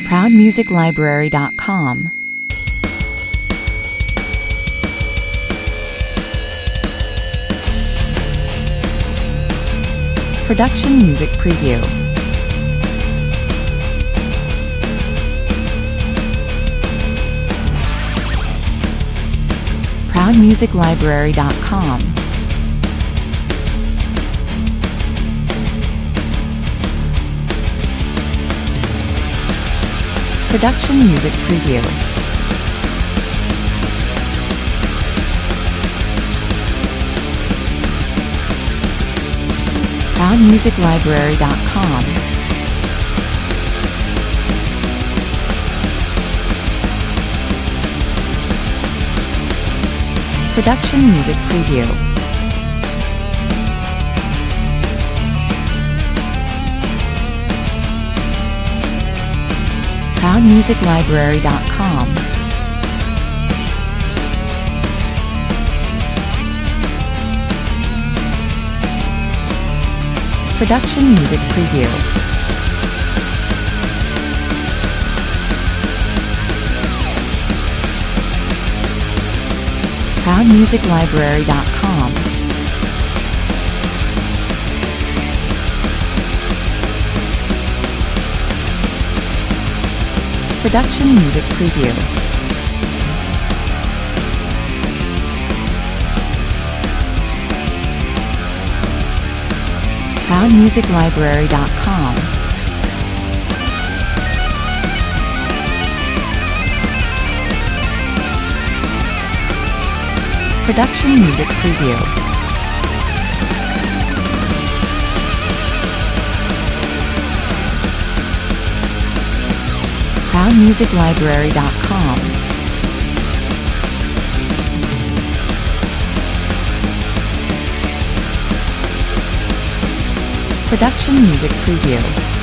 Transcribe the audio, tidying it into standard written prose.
ProudMusicLibrary.com. Production Music Preview. ProudMusicLibrary.com. Production Music Preview. ProudMusicLibrary.com. Production Music Preview. ProudMusicLibrary.com. Production Music Preview. ProudMusicLibrary.com. Production Music Preview. ProudMusicLibrary.com. Production Music Preview. ProudMusicLibrary.com. Production Music Preview.